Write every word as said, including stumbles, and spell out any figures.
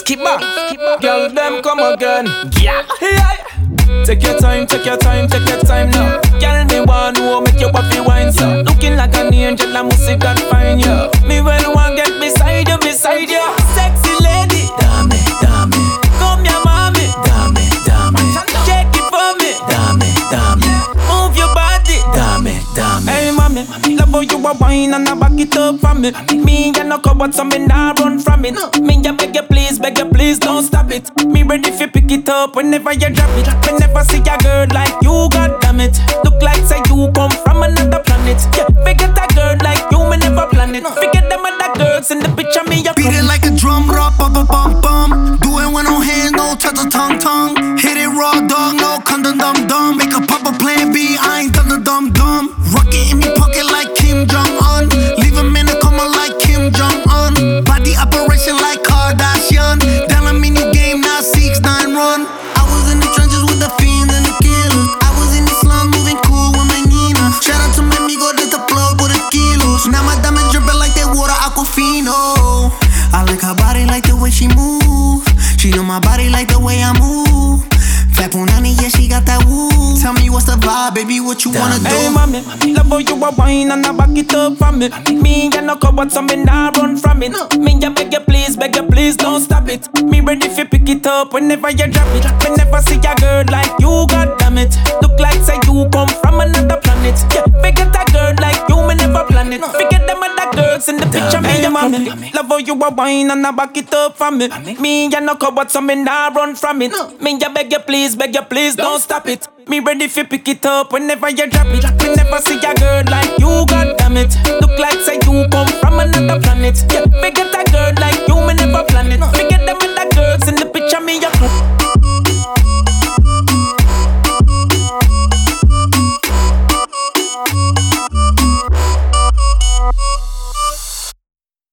skip back. Girl, them come again. Yeah. Yeah. Take your time, take your time, take your time now. Girl, me want to make you happy wine so. Looking like an angel, I must see that fine you. Me well want get beside you, beside you. Sexy lady, dame, dame. Come here, mommy, dame, dame. Shake it for me, dame, dame. Move your body, dame, dame. Hey, mommy, love how you a wine and I back it up for me. Me and no cupboard, so me nah run from it. Me ya beg you please, beg you please, don't stop it. Me ready fi pick it up whenever you drop it. Whenever see a girl like you, god damn it. Look like say you come from another planet. Yeah, forget a girl like you, me never plan it. Forget them other girls in the picture, me ya beat it like a drum, rock, bum, bum, bum, bum. Do it with no hands, no touch the tongue, tongue. Hit it raw, dog, no condom, dum, dum. Make a pop a plan B, I ain't done the dumb, dumb. Rocket in me pocket like Kim Jong-un. Leave him in a coma like Kim Jong-un. Body operation like Kardashian. Down a mini game, now six nine run. I was in the trenches with the fiends and the killers. I was in the slums moving cool with my Nina. Shout out to my amigo, that's the plug with the kilos. Now my diamonds dripping like that water Aquafino. I like her body like the way she move. She know my body like the way I move. Fat Punani, yeah, she got that woo. Tell me what's the vibe, baby, what you wanna do? Hey, mommy, love how you a wine and I back it up for me. Me and no cupboard, so me nah run from it. Me ya beg you please, beg you please, don't stop it. Me ready fi pick it up whenever you drop it. Whenever see a girl like you, god damn it. Look like say you come from another planet. Yeah, forget a girl like you, me never plan it. Forget them other girls in the picture, me ya mommy. Love how you a wine and I back it up for me. Me and no cupboard, so me nah run from it. Me ya beg you please, beg you please, don't stop it. Me ready fi pick it up whenever you drop it. Whenever see a girl like you, god